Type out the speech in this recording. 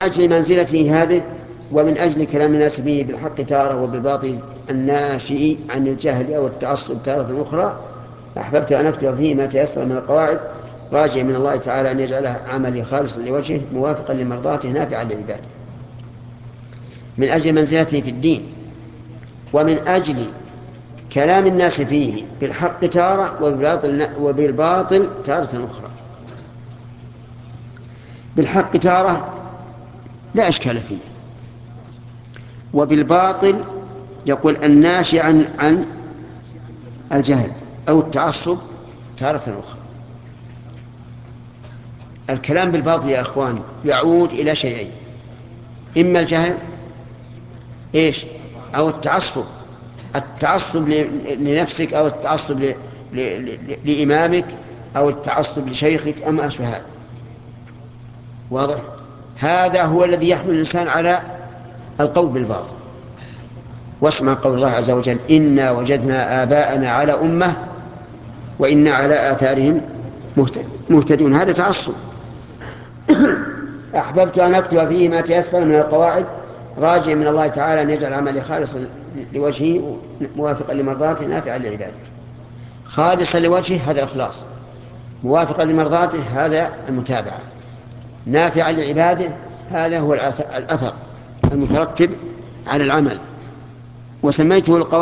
أجل منزلته هذه ومن أجل كلام الناس به بالحق تارة وبالباطل الناشئ عن الجهل أو التعصب تارة أخرى، أحببت أن أكتب فيه ما تيسر من القواعد، راجع من الله تعالى أن يجعله عملي خالصا لوجهه موافقا لمرضاته نافعا لعباده. من أجل منزلته في الدين، ومن أجل كلام الناس فيه بالحق تارة وبالباطل تارة أخرى. بالحق تارة لا إشكال فيه، وبالباطل يقول الناشئ عن الجهل أو التعصب تارة أخرى. الكلام بالباطل يا أخواني يعود إلى شيئين: إما الجهل أو التعصب، التعصب لنفسك أو التعصب لإمامك أو التعصب لشيخك أما أشبه هذا. واضح؟ هذا هو الذي يحمل الإنسان على القول بالباطل. واسمع قول الله عز وجل: إنا وجدنا آباءنا على أمة وإنا على آثارهم مهتدون. هذا تعصب. أحببت أن أكتب فيه ما تيسر من القواعد، راجع من الله تعالى أن يجعل عملي خالصا لوجهه موافقا لمرضاته نافعا لعباده. خالصا لوجهه هذا إخلاص، موافقا لمرضاته هذا المتابعة، نافعا لعباده هذا هو الأثر المترتب على العمل. وسميته القواعد